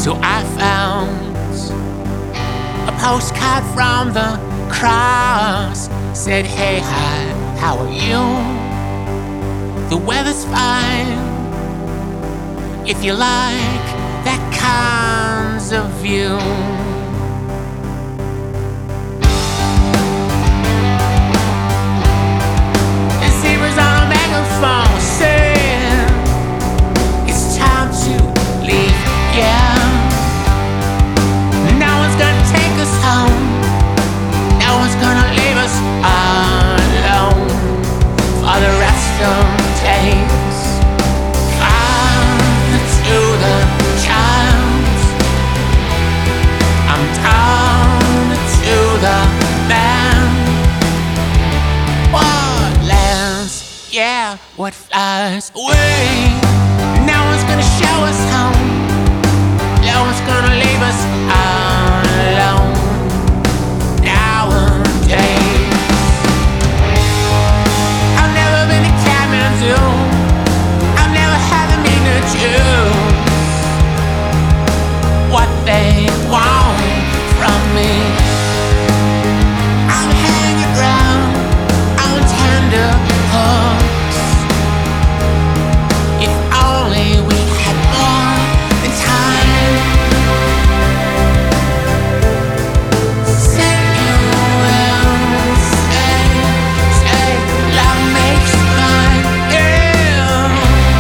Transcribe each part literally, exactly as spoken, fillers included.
So I found a postcard from the cross. Said, hey, hi, how are you? The weather's fine. If you like that kind of view. And zebras on a megaphone saying it's time to leave, yeah. No one's gonna take us home. No one's gonna leave us alone for the rest of the days. Father to the child, I'm down to the man. What lands, yeah, what flies away. No one's gonna show us home. No one's gonna leave us alone nowadays. I've never been to Kathmandu. I've never had the mean to choose what they want from me. I'm hanging around on tender hooks. If only we had more than time. Say you will, say, say love makes mine ill.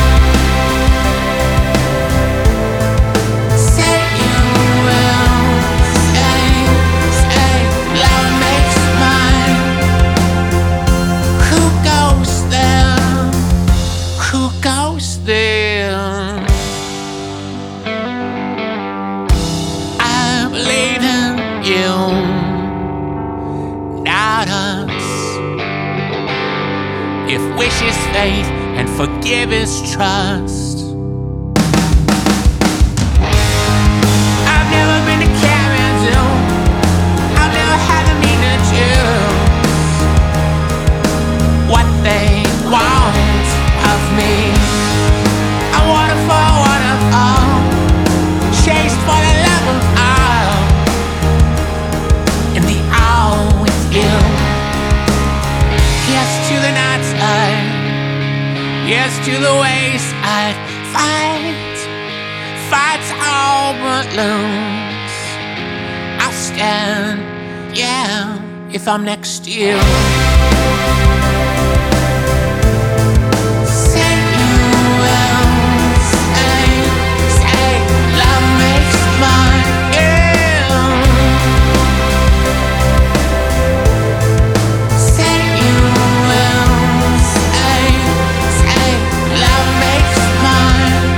Say you will, say, say love makes mine. Who goes there? Who goes there? I believe in you, not us. If wish is faith and forgive is trust. I've never been to Kathmandu. I've never had the mean to choose what they want of me. I water for a waterfall, chased for the love of all, in the all with you. Yes to the night side, yes to the ways I'd fight, fight all but lose. I'll stand, yeah, if I'm next to you. Say you will, say, say love makes mine ill. Say you will, say, say love makes mine.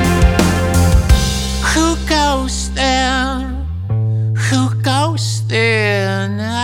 Who goes there? Who goes there now?